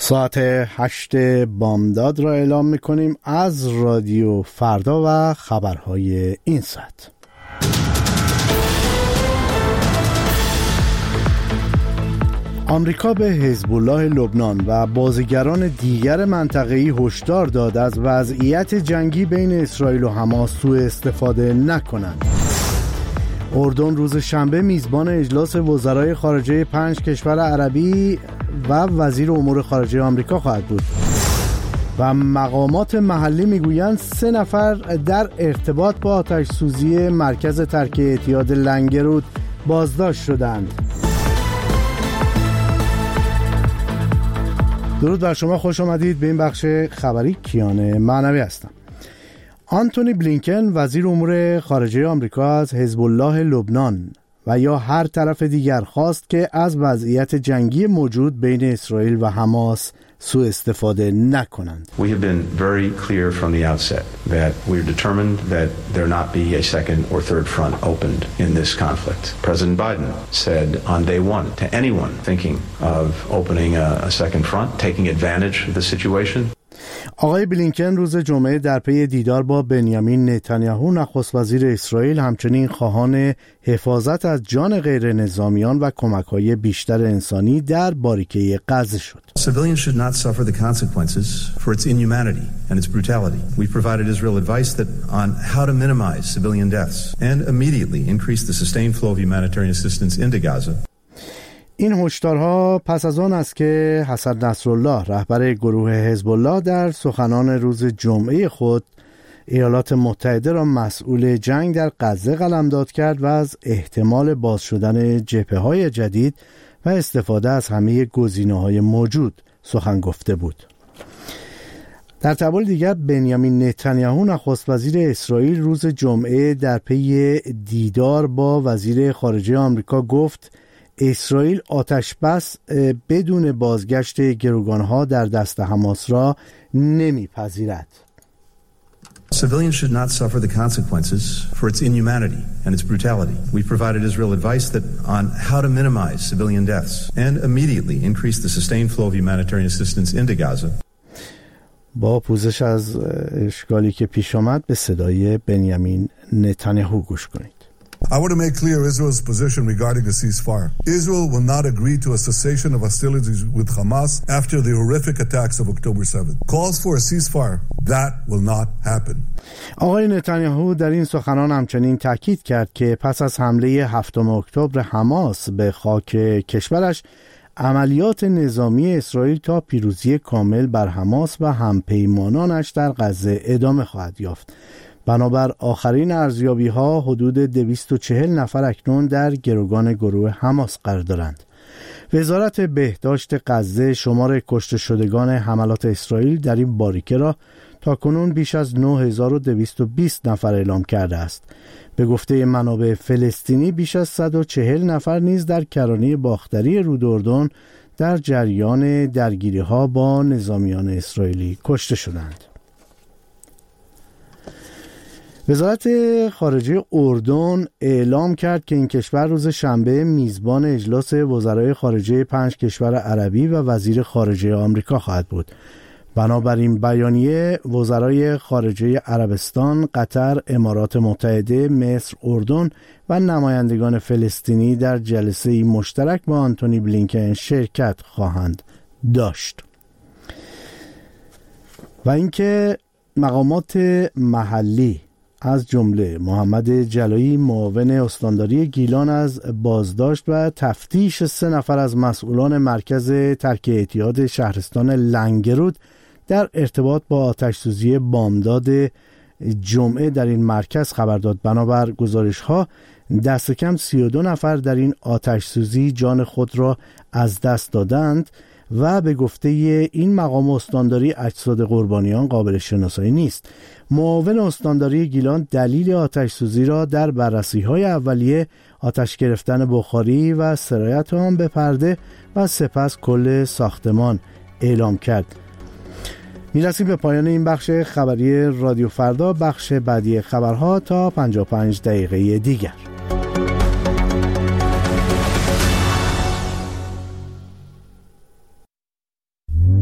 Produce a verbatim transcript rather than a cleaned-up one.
ساعت هشت بامداد را اعلام میکنیم از رادیو فردا و خبرهای این ساعت. آمریکا به حزب الله لبنان و بازیگران دیگر منطقه‌ای هشدار داد از وضعیت جنگی بین اسرائیل و حماس سوء استفاده نکنند. اردن روز شنبه میزبان اجلاس وزرای خارجه پنج کشور عربی و وزیر امور خارجه آمریکا خواهد بود و مقامات محلی میگویند سه نفر در ارتباط با آتش سوزی مرکز ترک اعتیاد لنگرود بازداشت شدند. درود بر شما، خوش آمدید به این بخش خبری. کیان معنوی هستم. آنتونی بلینکن وزیر امور خارجه آمریکا از حزب الله لبنان و یا هر طرف دیگر خواست که از وضعیت جنگی موجود بین اسرائیل و حماس سوء استفاده نکنند. We have been very clear from the outset that we are determined that there not be a second or third front opened in this conflict. President Biden said on day one to anyone thinking of opening a, a second front, taking advantage of the situation. آقای بلینکن روز جمعه در پی دیدار با بنیامین نتانیاهو نخست وزیر اسرائیل همچنین خواهان حفاظت از جان غیر نظامیان و کمک‌های بیشتر انسانی در باریکه غزه شد. Civilians should not suffer the consequences for its inhumanity and its brutality. We provided Israel advice that on how to minimize civilian deaths and immediately increase the sustained flow of humanitarian assistance into Gaza. این هشدارها پس از آن است که حسن نصرالله رهبر گروه حزب الله در سخنان روز جمعه خود ایالات متحده را مسئول جنگ در غزه قلمداد کرد و از احتمال باز شدن جبهه‌های جدید و استفاده از همه گزینه‌های موجود سخن گفته بود. در تبال دیگر بنیامین نتانیاهو نخست وزیر اسرائیل روز جمعه در پی دیدار با وزیر خارجه آمریکا گفت اسرائیل آتش بس بدون بازگشت گروگانها در دست حماس را نمیپذیرد. Civilians should not suffer the consequences for its inhumanity and its brutality. We provided Israel advice that on how to minimize civilian deaths and immediately increase the sustained flow of humanitarian assistance into Gaza. با پوزش از اشکالی که پیش آمد به صدای بنیامین نتانیاهو گوش کنید. I want to make clear Israel's position regarding a ceasefire. Israel will not agree to a cessation of hostilities with Hamas after the horrific attacks of October seventh. Calls for a ceasefire. That will not happen. آقای نتانیاهو در این سخنان همچنین تاکید کرد که پس از حمله هفتم اکتبر حماس به خاک کشورش، عملیات نظامی اسرائیل تا پیروزی کامل بر حماس و همپیمانانش در غزه ادامه خواهد یافت. بنابر آخرین ارزیابی‌ها حدود دویست و چهل نفر اکنون در گروگان گروه حماس قرار دارند. وزارت بهداشت غزه شمار کشته شدگان حملات اسرائیل در این باریکه را تاکنون بیش از نه هزار و دویست و بیست نفر اعلام کرده است. به گفته منابع فلسطینی بیش از صد و چهل نفر نیز در کرانه باختری رود اردن در جریان درگیری‌ها با نظامیان اسرائیلی کشته شدند. وزارت خارجه اردن اعلام کرد که این کشور روز شنبه میزبان اجلاس وزرای خارجه پنج کشور عربی و وزیر خارجه آمریکا خواهد بود. بنابراین بیانیه وزرای خارجه عربستان، قطر، امارات متحده، مصر، اردن و نمایندگان فلسطینی در جلسه مشترک با آنتونی بلینکن شرکت خواهند داشت. و اینکه مقامات محلی از جمله محمد جلایی معاون استانداری گیلان از بازداشت و تفتیش سه نفر از مسئولان مرکز ترک اعتیاد شهرستان لنگرود در ارتباط با آتش سوزی بامداد جمعه در این مرکز خبر داد. بنابر گزارش‌ها دست کم سی و دو نفر در این آتش سوزی جان خود را از دست دادند و به گفته این مقام استانداری اجساد قربانیان قابل شناسایی نیست. معاون استانداری گیلان دلیل آتش سوزی را در بررسی‌های اولیه آتش گرفتن بخاری و سرایت آن به پرده و سپس کل ساختمان اعلام کرد. میرسیم به پایان این بخش خبری رادیو فردا. بخش بعدی خبرها تا پنجاه و پنج دقیقه دیگر.